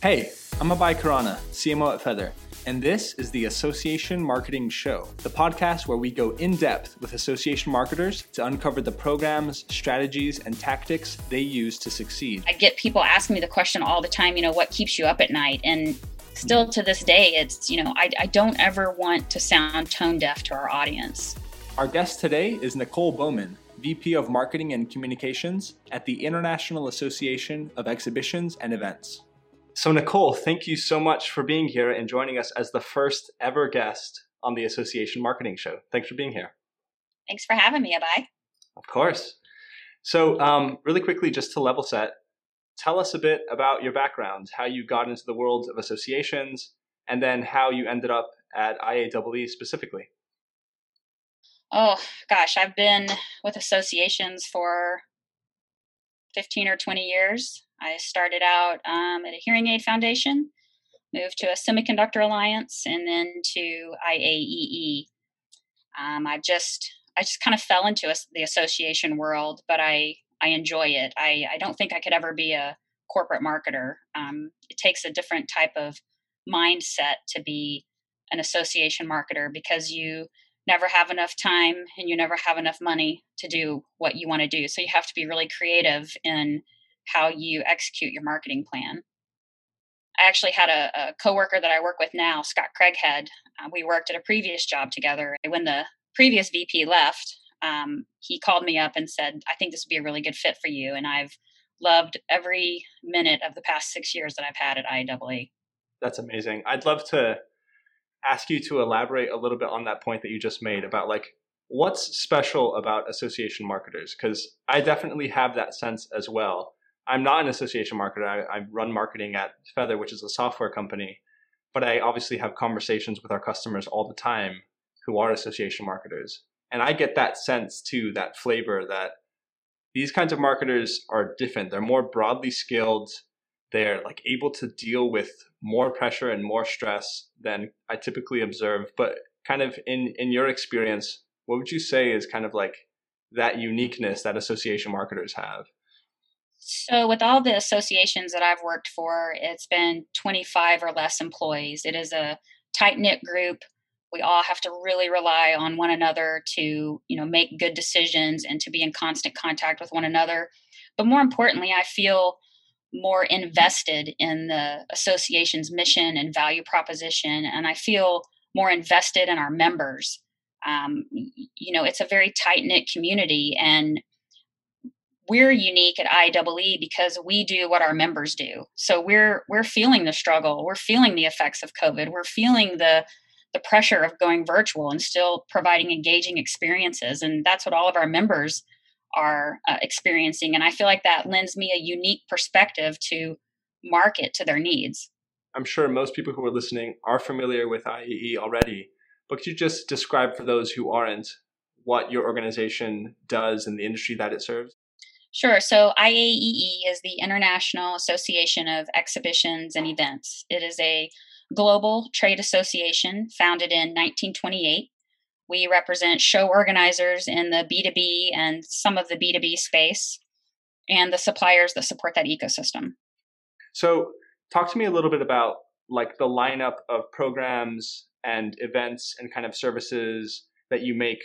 Hey, I'm Abai Karana, CMO at Feather, and this is the Association Marketing Show, the podcast where we go in depth with association marketers to uncover the programs, strategies, and tactics they use to succeed. I get people asking me the question all the time, what keeps you up at night? And still to this day, it's, I don't ever want to sound tone deaf to our audience. Our guest today is Nicole Bowman, VP of Marketing and Communications at the International Association of Exhibitions and Events. So Nicole, thank you so much for being here and joining us as the first ever guest on the Association Marketing Show. Thanks for being here. Thanks for having me, Abai. Of course. So really quickly, just to level set, tell us a bit about your background, how you got into the world of associations, and then how you ended up at IAEE specifically. Oh, gosh, I've been with associations for 15 or 20 years. I started out at a hearing aid foundation, moved to a semiconductor alliance, and then to IAEE. I just kind of fell into the association world, but I enjoy it. I don't think I could ever be a corporate marketer. It takes a different type of mindset to be an association marketer because you never have enough time and you never have enough money to do what you want to do. So you have to be really creative in how you execute your marketing plan. I actually had a coworker that I work with now, Scott Craighead. We worked at a previous job together. When the previous VP left, he called me up and said, I think this would be a really good fit for you. And I've loved every minute of the past 6 years that I've had at IAEE. That's amazing. I'd love to ask you to elaborate a little bit on that point that you just made about what's special about association marketers? Because I definitely have that sense as well. I'm not an association marketer. I run marketing at Feather, which is a software company, but I obviously have conversations with our customers all the time who are association marketers. And I get that sense too, that flavor that these kinds of marketers are different. They're more broadly skilled. They're able to deal with more pressure and more stress than I typically observe. But kind of in your experience, what would you say is kind of that uniqueness that association marketers have? So with all the associations that I've worked for, it's been 25 or less employees. It is a tight-knit group. We all have to really rely on one another to, make good decisions and to be in constant contact with one another. But more importantly, I feel more invested in the association's mission and value proposition, and I feel more invested in our members. It's a very tight-knit community, and we're unique at IAEE because we do what our members do. So we're feeling the struggle. We're feeling the effects of COVID. We're feeling the pressure of going virtual and still providing engaging experiences. And that's what all of our members are experiencing. And I feel like that lends me a unique perspective to market to their needs. I'm sure most people who are listening are familiar with IAEE already, but could you just describe for those who aren't what your organization does in the industry that it serves? Sure. So IAEE is the International Association of Exhibitions and Events. It is a global trade association founded in 1928. We represent show organizers in the B2B and some of the B2B space and the suppliers that support that ecosystem. So talk to me a little bit about the lineup of programs and events and kind of services that you make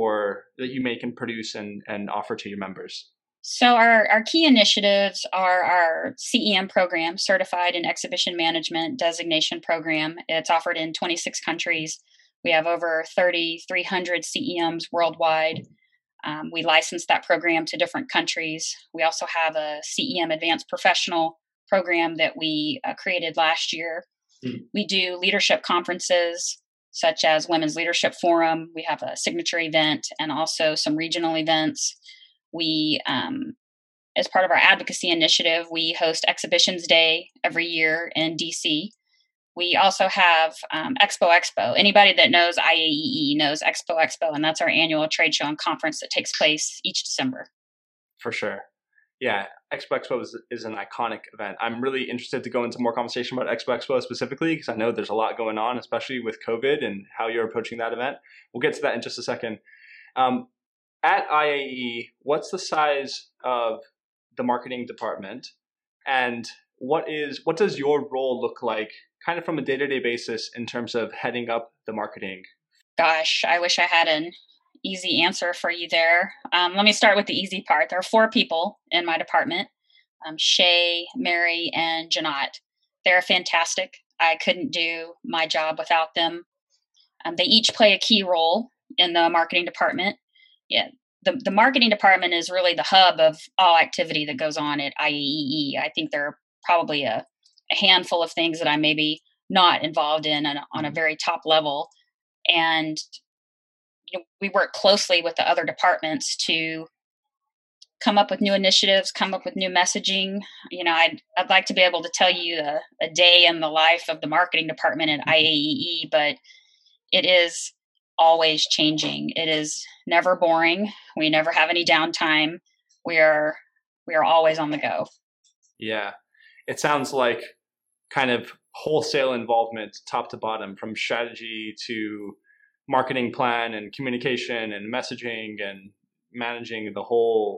and produce and offer to your members. So our key initiatives are our CEM program, Certified in Exhibition Management Designation Program. It's offered in 26 countries. We have over 3,300 CEMs worldwide. We license that program to different countries. We also have a CEM Advanced Professional program that we created last year. We do leadership conferences such as Women's Leadership Forum. We have a signature event and also some regional events. We, as part of our advocacy initiative, we host Exhibitions Day every year in DC. We also have Expo. Anybody that knows IAEE knows Expo, and that's our annual trade show and conference that takes place each December. For sure. Yeah, Expo is an iconic event. I'm really interested to go into more conversation about Expo specifically because I know there's a lot going on, especially with COVID and how you're approaching that event. We'll get to that in just a second. At IAEE, what's the size of the marketing department? And what does your role look like kind of from a day-to-day basis in terms of heading up the marketing? Gosh, I wish I had an easy answer for you there. Let me start with the easy part. There are 4 people in my department: Shay, Mary, and Janat. They're fantastic. I couldn't do my job without them. They each play a key role in the marketing department. Yeah, the marketing department is really the hub of all activity that goes on at IAEE. I think there are probably a handful of things that I'm maybe not involved in on a very top level. And we work closely with the other departments to come up with new initiatives, come up with new messaging. I'd like to be able to tell you a day in the life of the marketing department at IAEE, but it is always changing. It is never boring. We never have any downtime. We are always on the go. Yeah, it sounds like kind of wholesale involvement, top to bottom, from strategy to marketing plan and communication and messaging and managing the whole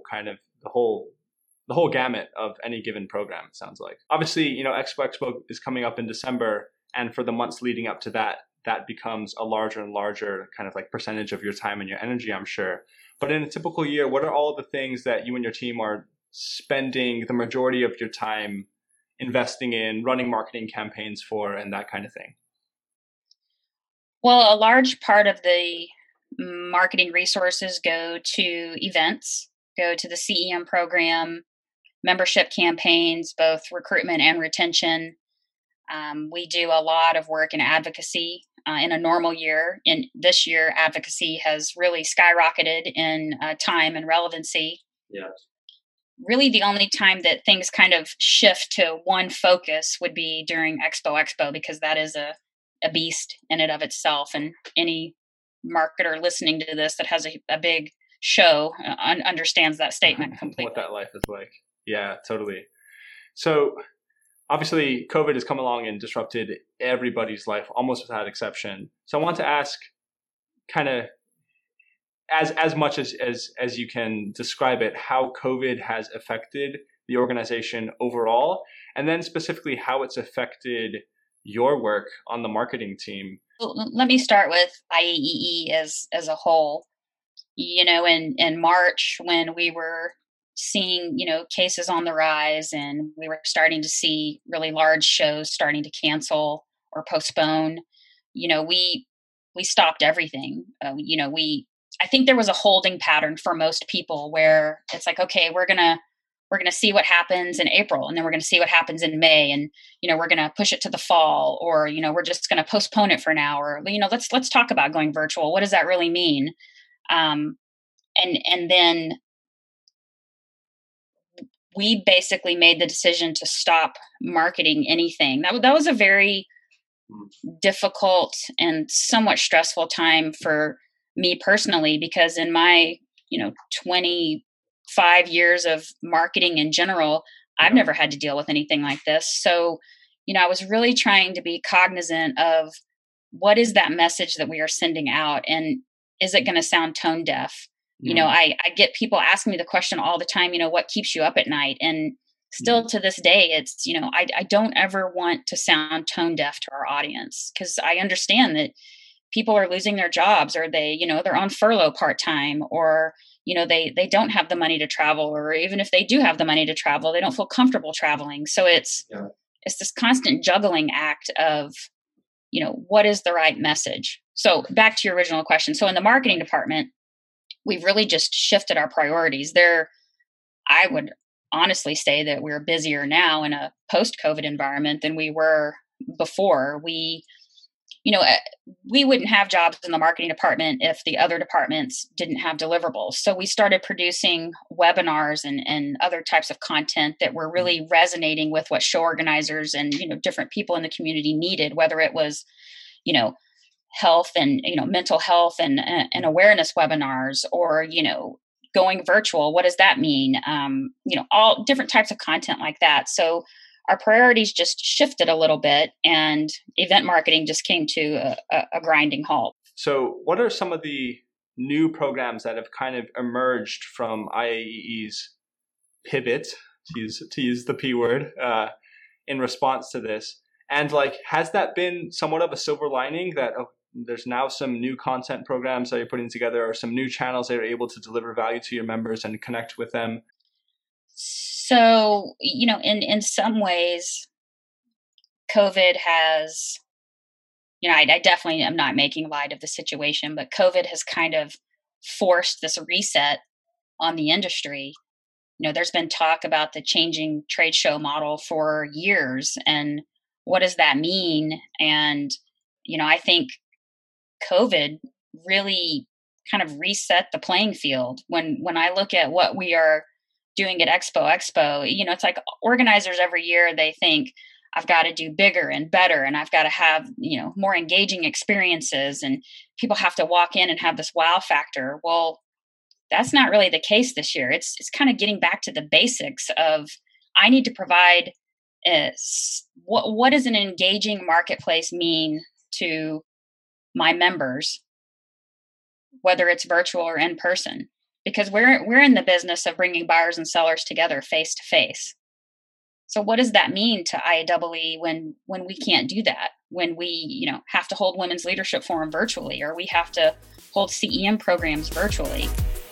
gamut of any given program. It sounds like, obviously, Expo is coming up in December, and for the months leading up to that becomes a larger and larger kind of like percentage of your time and your energy, I'm sure. But in a typical year, what are all of the things that you and your team are spending the majority of your time investing in, running marketing campaigns for, and that kind of thing? Well, a large part of the marketing resources go to events, go to the CEM program, membership campaigns, both recruitment and retention. We do a lot of work in advocacy in a normal year. In this year, advocacy has really skyrocketed in time and relevancy. Yeah. Really, the only time that things kind of shift to one focus would be during Expo, because that is a beast in and of itself. And any marketer listening to this that has a big show understands that statement completely. What that life is like. Yeah, totally. So obviously, COVID has come along and disrupted everybody's life almost without exception. So I want to ask, kind of as much as you can describe it, how COVID has affected the organization overall, and then specifically how it's affected your work on the marketing team. Let me start with IAEE as a whole. In March, when we were seeing cases on the rise, and we were starting to see really large shows starting to cancel or postpone, we stopped everything. I think there was a holding pattern for most people where it's like, okay, we're gonna see what happens in April, and then we're gonna see what happens in May, and we're gonna push it to the fall, or we're just gonna postpone it for now, or let's talk about going virtual. What does that really mean? And then we basically made the decision to stop marketing anything. That was a very difficult and somewhat stressful time for me personally, because in my 25 years of marketing in general, I've never had to deal with anything like this. So I was really trying to be cognizant of what is that message that we are sending out, and is it going to sound tone deaf? I get people asking me the question all the time, what keeps you up at night? And still to this day, it's, I don't ever want to sound tone deaf to our audience, because I understand that people are losing their jobs, or they're on furlough part-time, or, they don't have the money to travel, or even if they do have the money to travel, they don't feel comfortable traveling. So it's this constant juggling act of, what is the right message? So back to your original question. So in the marketing department, we've really just shifted our priorities there. I would honestly say that we're busier now in a post-COVID environment than we were before. We wouldn't have jobs in the marketing department if the other departments didn't have deliverables. So we started producing webinars and other types of content that were really resonating with what show organizers and, different people in the community needed, whether it was, health and, mental health and awareness webinars, or, going virtual. What does that mean? All different types of content like that. So our priorities just shifted a little bit, and event marketing just came to a grinding halt. So what are some of the new programs that have kind of emerged from IAEE's pivot, to use the P word, in response to this. And like, has that been somewhat of a silver lining that there's now some new content programs that you're putting together, or some new channels that are able to deliver value to your members and connect with them? So, in some ways, COVID has, I definitely am not making light of the situation, but COVID has kind of forced this reset on the industry. There's been talk about the changing trade show model for years, and what does that mean? And, I think COVID really kind of reset the playing field. When I look at what we are doing at Expo, it's like organizers every year, they think, I've got to do bigger and better, and I've got to have, more engaging experiences, and people have to walk in and have this wow factor. Well, that's not really the case this year. It's kind of getting back to the basics of, I need to provide what does an engaging marketplace mean to my members, whether it's virtual or in person, because we're in the business of bringing buyers and sellers together face to face. So what does that mean to IAEE when we can't do that? When we, have to hold Women's Leadership Forum virtually, or we have to hold CEM programs virtually.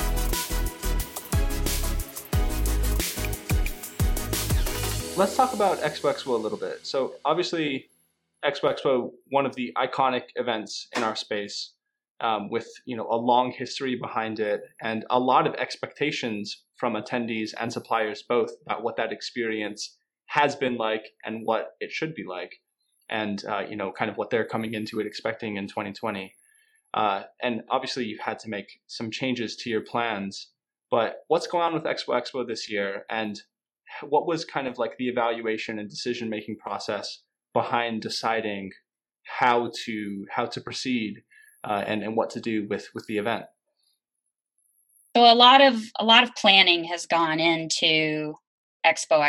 Let's talk about Expo a little bit. So obviously, Expo, one of the iconic events in our space, with a long history behind it, and a lot of expectations from attendees and suppliers both about what that experience has been like and what it should be like, and kind of what they're coming into it expecting in 2020. And obviously, you've had to make some changes to your plans. But what's going on with Expo this year, and what was kind of like the evaluation and decision-making process behind deciding how to proceed and what to do with the event? So a lot of planning has gone into Expo.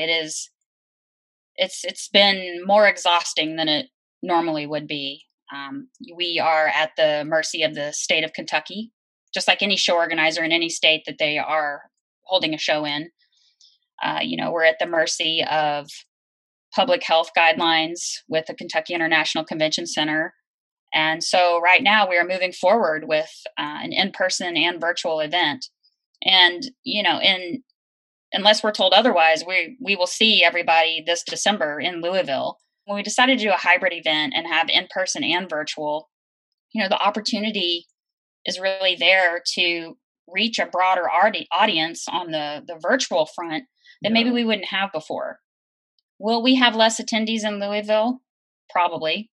It's been more exhausting than it normally would be. We are at the mercy of the state of Kentucky, just like any show organizer in any state that they are holding a show in. We're at the mercy of public health guidelines with the Kentucky International Convention Center. And so right now we are moving forward with an in-person and virtual event. And, unless we're told otherwise, we will see everybody this December in Louisville. When we decided to do a hybrid event and have in-person and virtual, the opportunity is really there to reach a broader audience on the virtual front that maybe we wouldn't have before. Will we have less attendees in Louisville? Probably.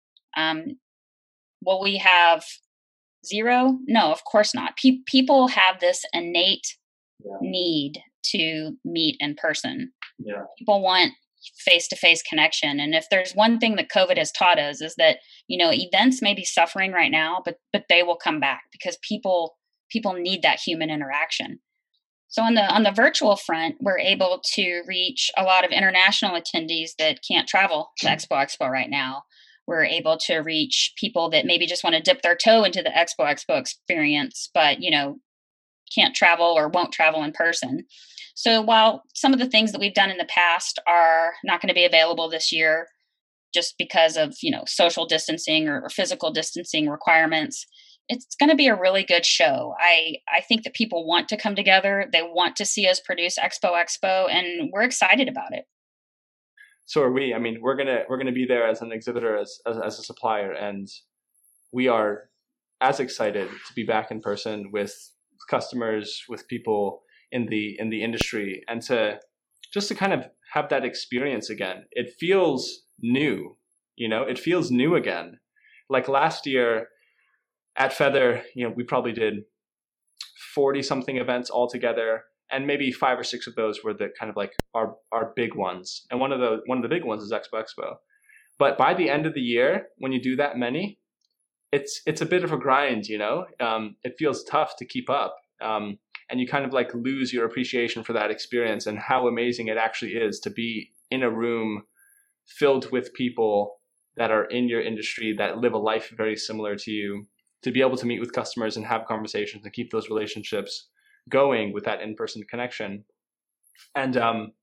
Will we have zero? No, of course not. People have this innate need to meet in person. Yeah. People want face-to-face connection. And if there's one thing that COVID has taught us, is that, events may be suffering right now, but they will come back because people need that human interaction. So on the virtual front, we're able to reach a lot of international attendees that can't travel to Expo right now. We're able to reach people that maybe just want to dip their toe into the Expo experience, but, can't travel or won't travel in person. So while some of the things that we've done in the past are not going to be available this year, just because of, social distancing or physical distancing requirements, it's going to be a really good show. I think that people want to come together. They want to see us produce Expo, and we're excited about it. So are we. I mean, we're gonna be there as an exhibitor, as a supplier, and we are as excited to be back in person with customers, with people in the industry, and to kind of have that experience again. It feels new, it feels new again. Like last year at Feather, we probably did 40 something events altogether, and maybe 5 or 6 of those were the kind of like our big ones. And one of the big ones is Expo. But by the end of the year, when you do that many, it's a bit of a grind, it feels tough to keep up. And you kind of like lose your appreciation for that experience and how amazing it actually is to be in a room filled with people that are in your industry, that live a life very similar to you, to be able to meet with customers and have conversations and keep those relationships going with that in-person connection. And,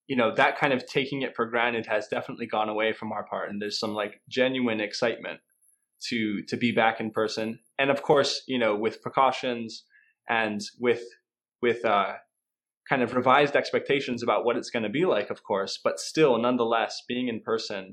that kind of taking it for granted has definitely gone away from our part, and there's some like genuine excitement to be back in person. And of course, with precautions and with kind of revised expectations about what it's going to be like, of course, but still, nonetheless, being in person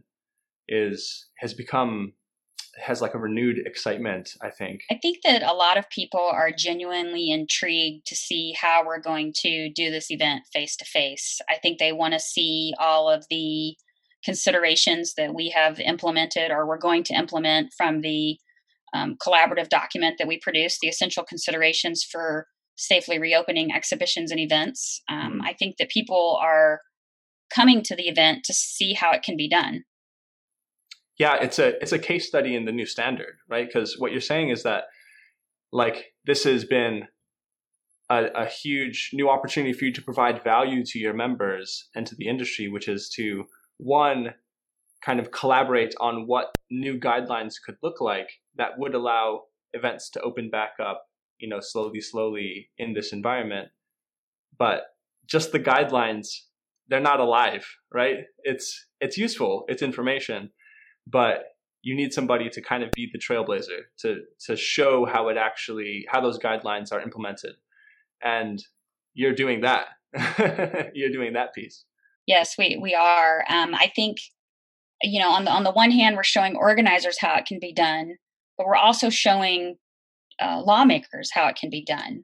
has like a renewed excitement, I think. I think that a lot of people are genuinely intrigued to see how we're going to do this event face to face. I think they want to see all of the considerations that we have implemented or we're going to implement from the collaborative document that we produced, the essential considerations for safely reopening exhibitions and events. I think that people are coming to the event to see how it can be done. Yeah, it's a case study in the new standard, right? Because what you're saying is that like this has been a huge new opportunity for you to provide value to your members and to the industry, which is to, one, kind of collaborate on what new guidelines could look like that would allow events to open back up, slowly in this environment. But just the guidelines, they're not alive, right? It's useful, it's information, but you need somebody to kind of be the trailblazer to show how those guidelines are implemented. And you're doing that. You're doing that piece. Yes, we are. I think, on the one hand, we're showing organizers how it can be done, but we're also showing lawmakers how it can be done.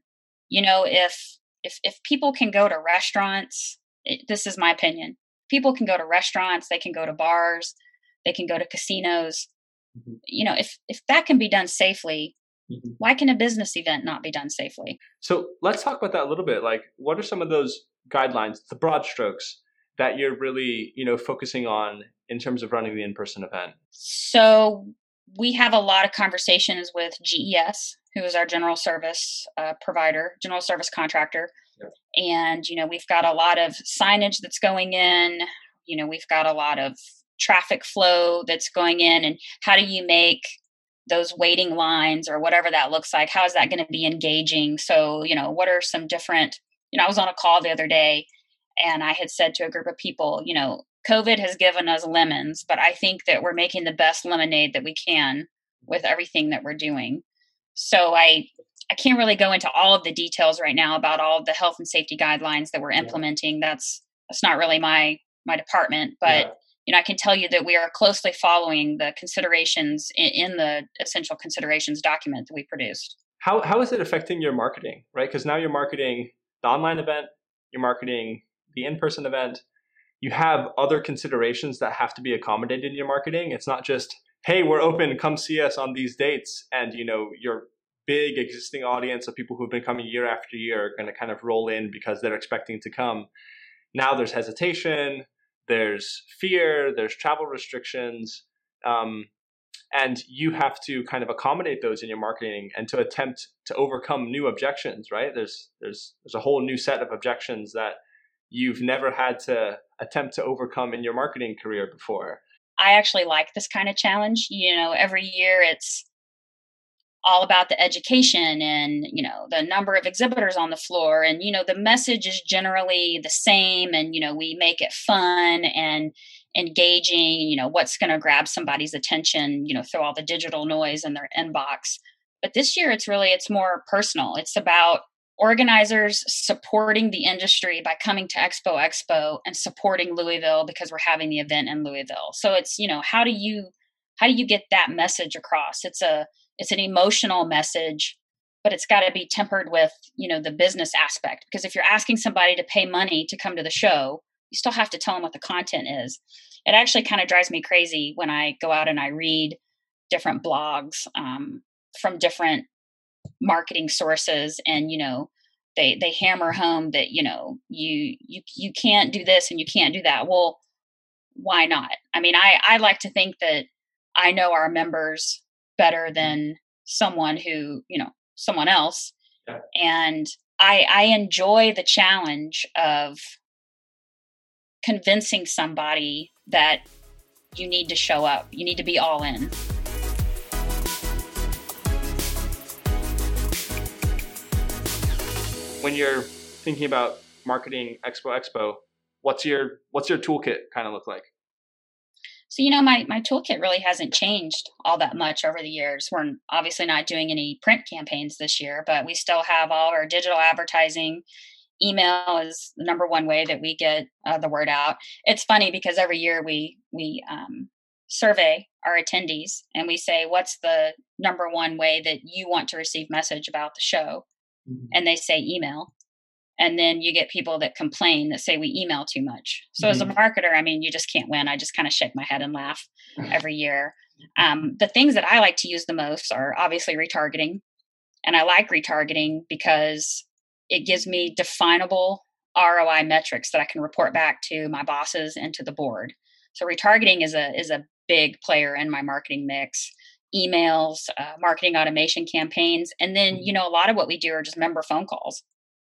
If people can go to restaurants, this is my opinion. People can go to restaurants, they can go to bars, they can go to casinos. If that can be done safely, why can a business event not be done safely? So let's talk about that a little bit. Like, what are some of those guidelines, the broad strokes that you're really, focusing on in terms of running the in-person event? So we have a lot of conversations with GES, who is our general service provider, general service contractor. Yep. And, we've got a lot of signage that's going in, we've got a lot of traffic flow that's going in, and how do you make those waiting lines or whatever that looks like, how is that going to be engaging? So, what are some different, I was on a call the other day and I had said to a group of people, COVID has given us lemons, but I think that we're making the best lemonade that we can with everything that we're doing. So I can't really go into all of the details right now about all of the health and safety guidelines that we're implementing. That's not really my department, but I can tell you that we are closely following the considerations in the essential considerations document that we produced. How is it affecting your marketing, right? Because now you're marketing the online event, you're marketing the in-person event. You have other considerations that have to be accommodated in your marketing. It's not just, hey, we're open, come see us on these dates. And, your big existing audience of people who've been coming year after year are going to kind of roll in because they're expecting to come. Now there's hesitation, there's fear, there's travel restrictions, and you have to kind of accommodate those in your marketing and to attempt to overcome new objections, right? There's a whole new set of objections that you've never had to attempt to overcome in your marketing career before. I actually like this kind of challenge. Every year it's all about the education and, the number of exhibitors on the floor. And, the message is generally the same. And, we make it fun and engaging, what's going to grab somebody's attention, through all the digital noise in their inbox. But this year it's more personal. It's about organizers supporting the industry by coming to Expo and supporting Louisville because we're having the event in Louisville. So it's, how do you get that message across? It's an emotional message, but it's got to be tempered with, the business aspect. Because if you're asking somebody to pay money to come to the show, you still have to tell them what the content is. It actually kind of drives me crazy when I go out and I read different blogs from different marketing sources, and they hammer home that you can't do this and you can't do that. Well, why not? I mean, I like to think that I know our members better than someone else. Yeah. And I enjoy the challenge of convincing somebody that you need to show up, you need to be all in. When you're thinking about marketing Expo, what's your toolkit kind of look like? So, my toolkit really hasn't changed all that much over the years. We're obviously not doing any print campaigns this year, but we still have all our digital advertising. Email is the number one way that we get the word out. It's funny because every year we survey our attendees and we say, what's the number one way that you want to receive message about the show? Mm-hmm. And they say email. And then you get people that complain that say we email too much. So as a marketer, I mean, you just can't win. I just kind of shake my head and laugh every year. The things that I like to use the most are obviously retargeting. And I like retargeting because it gives me definable ROI metrics that I can report back to my bosses and to the board. So retargeting is a big player in my marketing mix. Emails, marketing automation campaigns. And then, a lot of what we do are just member phone calls.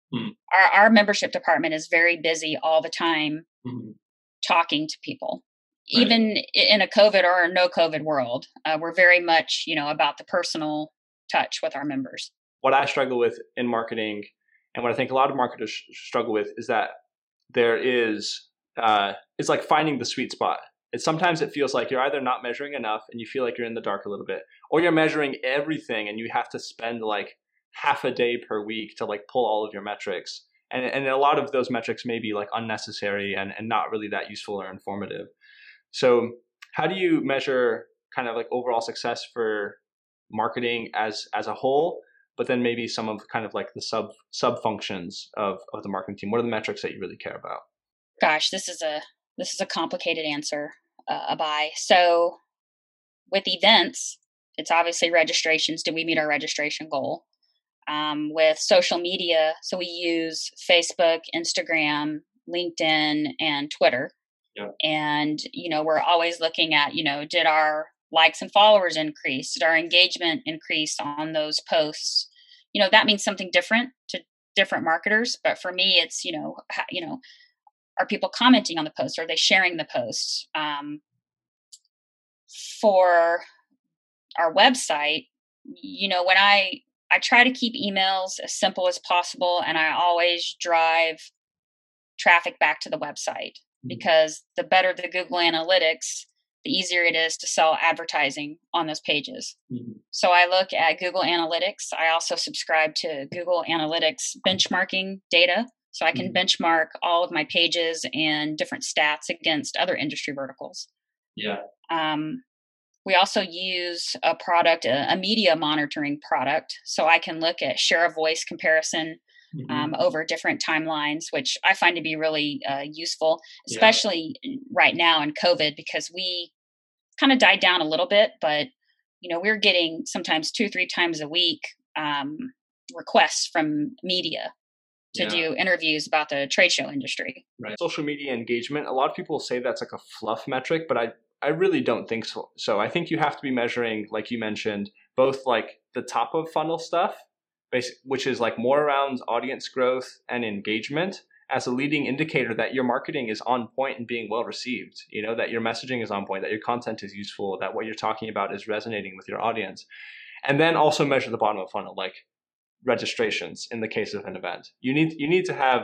Our membership department is very busy all the time talking to people, right. Even in a COVID or a no COVID world. We're very much, about the personal touch with our members. What I struggle with in marketing, and what I think a lot of marketers struggle with, is that there is, it's like finding the sweet spot. Sometimes it feels like you're either not measuring enough and you feel like you're in the dark a little bit, or you're measuring everything and you have to spend like half a day per week to like pull all of your metrics. And a lot of those metrics may be like unnecessary and not really that useful or informative. So how do you measure kind of like overall success for marketing as a whole, but then maybe some of kind of like the sub functions of the marketing team? What are the metrics that you really care about? Gosh, this is a complicated answer, Abai. So with events, it's obviously registrations. Did we meet our registration goal? With social media, so we use Facebook, Instagram, LinkedIn, and Twitter. Yeah. And, we're always looking at, did our likes and followers increase? Did our engagement increase on those posts? That means something different to different marketers. But for me, it's, are people commenting on the post? Are they sharing the posts? For our website, when I try to keep emails as simple as possible, and I always drive traffic back to the website, because the better the Google Analytics, the easier it is to sell advertising on those pages. So I look at Google Analytics. I also subscribe to Google Analytics benchmarking data, so I can benchmark all of my pages and different stats against other industry verticals. Yeah. We also use a product, a media monitoring product, so I can look at share of voice comparison over different timelines, which I find to be really useful, especially right now in COVID, because we kind of died down a little bit, but we're getting sometimes 2-3 times a week requests from media to do interviews about the trade show industry. Right. Social media engagement, a lot of people say that's like a fluff metric, but I really don't think so. So I think you have to be measuring, like you mentioned, both like the top of funnel stuff, which is like more around audience growth and engagement, as a leading indicator that your marketing is on point and being well received, that your messaging is on point, that your content is useful, that what you're talking about is resonating with your audience. And then also measure the bottom of funnel, like registrations in the case of an event. You need to have,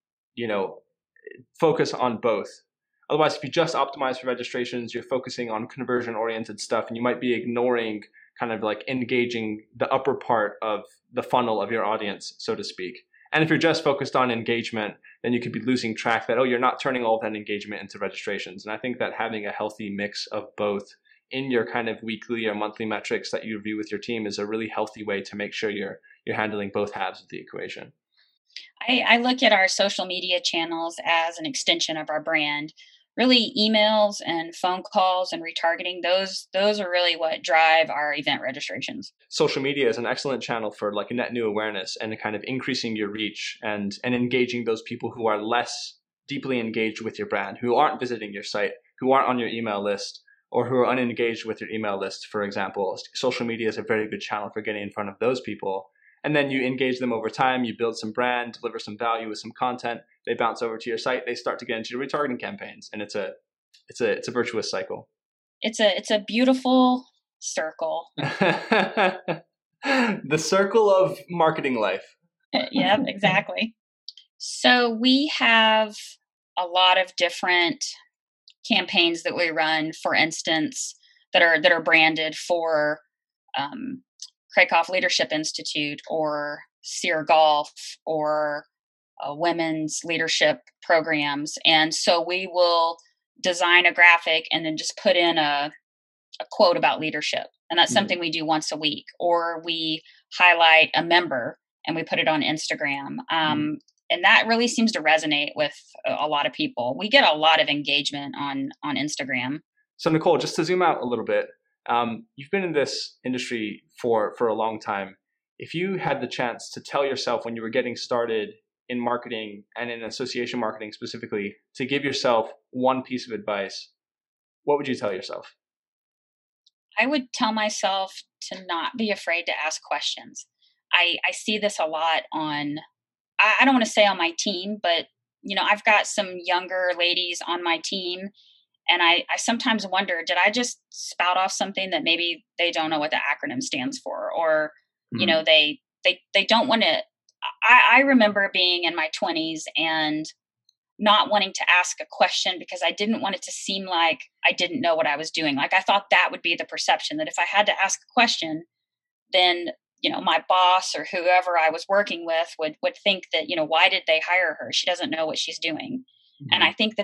focus on both. Otherwise, if you just optimize for registrations, you're focusing on conversion-oriented stuff, and you might be ignoring kind of like engaging the upper part of the funnel of your audience, so to speak. And if you're just focused on engagement, then you could be losing track that, you're not turning all of that engagement into registrations. And I think that having a healthy mix of both in your kind of weekly or monthly metrics that you review with your team is a really healthy way to make sure you're handling both halves of the equation. I look at our social media channels as an extension of our brand. Really, emails and phone calls and retargeting, those are really what drive our event registrations. Social media is an excellent channel for like a net new awareness and kind of increasing your reach and engaging those people who are less deeply engaged with your brand, who aren't visiting your site, who aren't on your email list, or who are unengaged with your email list, for example. Social media is a very good channel for getting in front of those people. And then you engage them over time, you build some brand, deliver some value with some content, they bounce over to your site, they start to get into your retargeting campaigns, and it's a virtuous cycle. It's a beautiful circle. The circle of marketing life. Yeah, exactly. So we have a lot of different campaigns that we run, for instance, that are branded for Krakow Leadership Institute or SEER Golf or women's leadership programs. And so we will design a graphic and then just put in a quote about leadership. And that's something we do once a week. Or we highlight a member and we put it on Instagram. And that really seems to resonate with a lot of people. We get a lot of engagement on Instagram. So Nicole, just to zoom out a little bit, you've been in this industry for a long time. If you had the chance to tell yourself when you were getting started in marketing and in association marketing specifically, to give yourself one piece of advice, what would you tell yourself? I would tell myself to not be afraid to ask questions. I see this a lot on, I don't want to say on my team, but I've got some younger ladies on my team, and I sometimes wonder, did I just spout off something that maybe they don't know what the acronym stands for, or they don't want to. I remember being in my 20s and not wanting to ask a question because I didn't want it to seem like I didn't know what I was doing. Like I thought that would be the perception, that if I had to ask a question, then my boss or whoever I was working with would think that, why did they hire her? She doesn't know what she's doing. And I think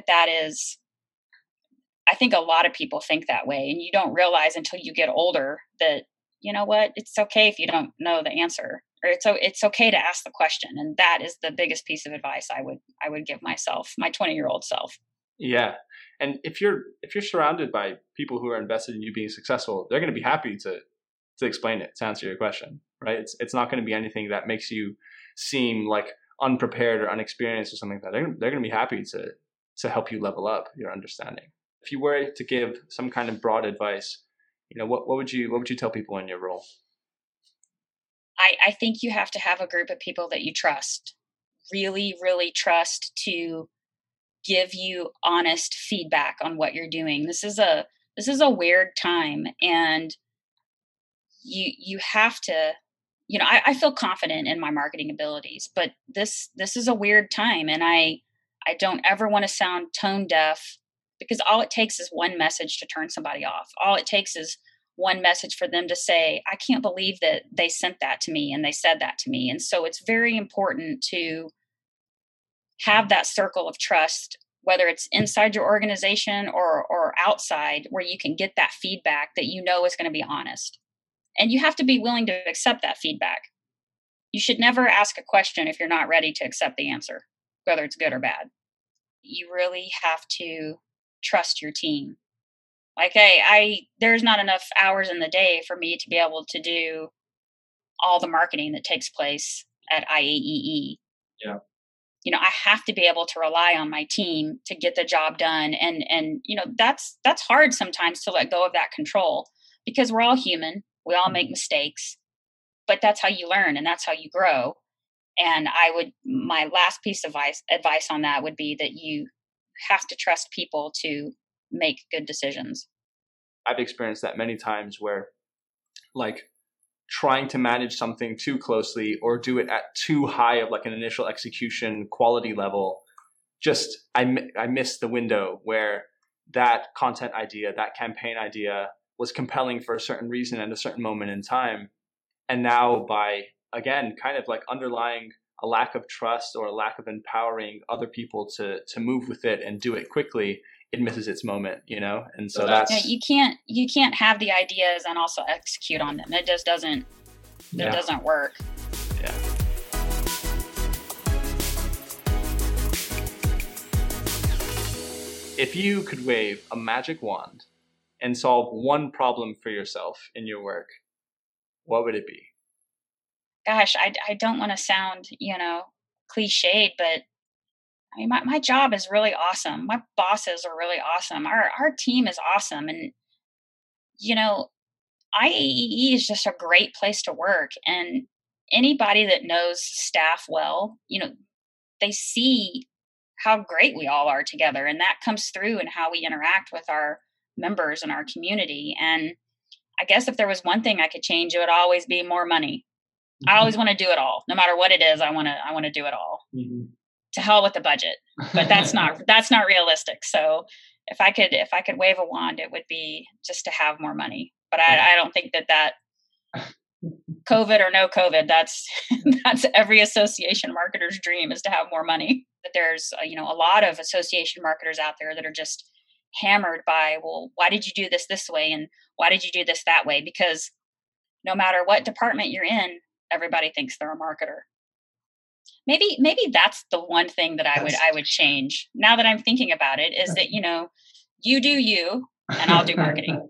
I think a lot of people think that way, and you don't realize until you get older that, it's okay if you don't know the answer, or it's okay to ask the question. And that is the biggest piece of advice I would give myself, my 20-year-old self. Yeah. And if you're surrounded by people who are invested in you being successful, they're going to be happy to explain it, to answer your question, right? It's not going to be anything that makes you seem like unprepared or unexperienced or something like that. They're going to be happy to help you level up your understanding. If you were to give some kind of broad advice, what would you tell people in your role? I think you have to have a group of people that you trust, really, really trust, to give you honest feedback on what you're doing. This is a weird time, and you have to, I feel confident in my marketing abilities, but this is a weird time, and I don't ever want to sound tone deaf, because all it takes is one message to turn somebody off. All it takes is one message for them to say, I can't believe that they sent that to me and they said that to me. And so it's very important to have that circle of trust, whether it's inside your organization or outside, where you can get that feedback that is going to be honest. And you have to be willing to accept that feedback. You should never ask a question if you're not ready to accept the answer, whether it's good or bad. You really have to trust your team. Like, hey, there's not enough hours in the day for me to be able to do all the marketing that takes place at IAEE. Yeah. I have to be able to rely on my team to get the job done. And that's hard sometimes, to let go of that control, because we're all human. We all make mistakes, but that's how you learn and that's how you grow. And my last piece of advice on that would be that you have to trust people to make good decisions. I've experienced that many times, where like trying to manage something too closely or do it at too high of like an initial execution quality level, just I missed the window where that content idea, that campaign idea was compelling for a certain reason at a certain moment in time. And now, by again kind of like underlying a lack of trust or a lack of empowering other people to move with it and do it quickly, it misses its moment, and so that's you can't have the ideas and also execute on them. It just doesn't work. Yeah. If you could wave a magic wand and solve one problem for yourself in your work, what would it be? Gosh, I don't want to sound, cliched, but I mean, my job is really awesome. My bosses are really awesome. Our team is awesome. And, IAEE is just a great place to work. And anybody that knows staff well, they see how great we all are together. And that comes through in how we interact with our members and our community. And I guess if there was one thing I could change, it would always be more money. I always want to do it all. No matter what it is, I want to do it all. to hell with the budget, but that's not realistic. So if I could wave a wand, it would be just to have more money. But I don't think that COVID or no COVID, that's every association marketer's dream, is to have more money. But there's a lot of association marketers out there that are just hammered by, well, why did you do this way, and why did you do this that way? Because no matter what department you're in, everybody thinks they're a marketer. Maybe that's the one thing that I would change, now that I'm thinking about it, is that you do you and I'll do marketing.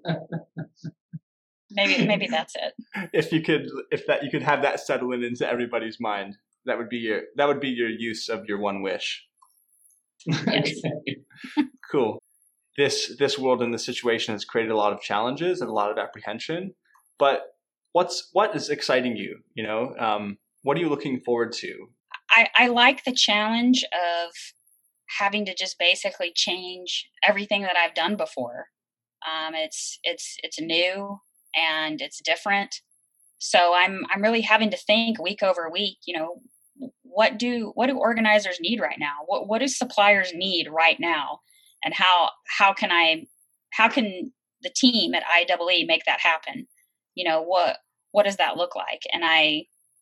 Maybe that's it. If you could have that settle into everybody's mind, that would be your use of your one wish. Yes. Cool. This world and this situation has created a lot of challenges and a lot of apprehension. But what is exciting you? What are you looking forward to? I like the challenge of having to just basically change everything that I've done before. It's new and it's different. So I'm really having to think week over week, what do organizers need right now? What do suppliers need right now? And how can the team at IEEE make that happen? What does that look like? And I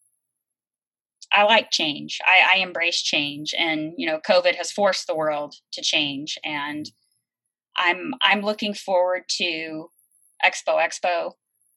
like change. I embrace change, and COVID has forced the world to change, and I'm looking forward to Expo.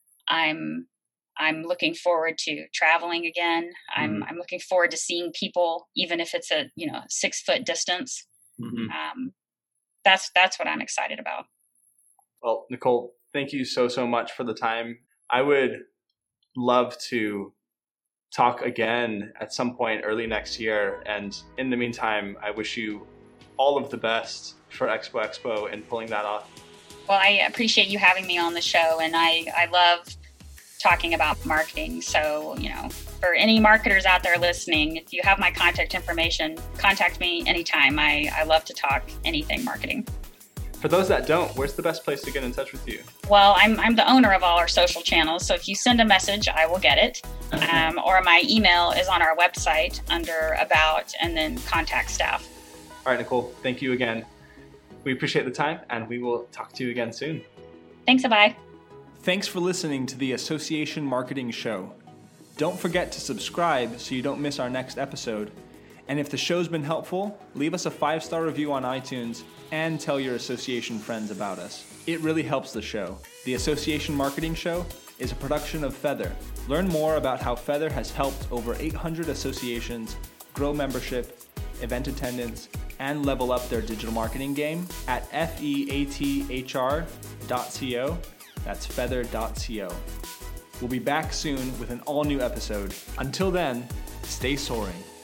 I'm looking forward to traveling again. I'm looking forward to seeing people, even if it's a 6 foot distance. Mm-hmm. That's what I'm excited about. Well, Nicole, thank you so much for the time. I would love to talk again at some point early next year. And in the meantime, I wish you all of the best for Expo and pulling that off. Well, I appreciate you having me on the show, and I love talking about marketing. So, for any marketers out there listening, if you have my contact information, contact me anytime. I love to talk anything marketing. For those that don't, where's the best place to get in touch with you? Well, I'm the owner of all our social channels, so if you send a message, I will get it. Or my email is on our website under About and then Contact Staff. All right, Nicole, thank you again. We appreciate the time, and we will talk to you again soon. Thanks, bye. Thanks for listening to the Association Marketing Show. Don't forget to subscribe so you don't miss our next episode. And if the show's been helpful, leave us a 5-star review on iTunes and tell your association friends about us. It really helps the show. The Association Marketing Show is a production of Feather. Learn more about how Feather has helped over 800 associations grow membership, event attendance, and level up their digital marketing game at feathr.co. That's feather.co. We'll be back soon with an all-new episode. Until then, stay soaring.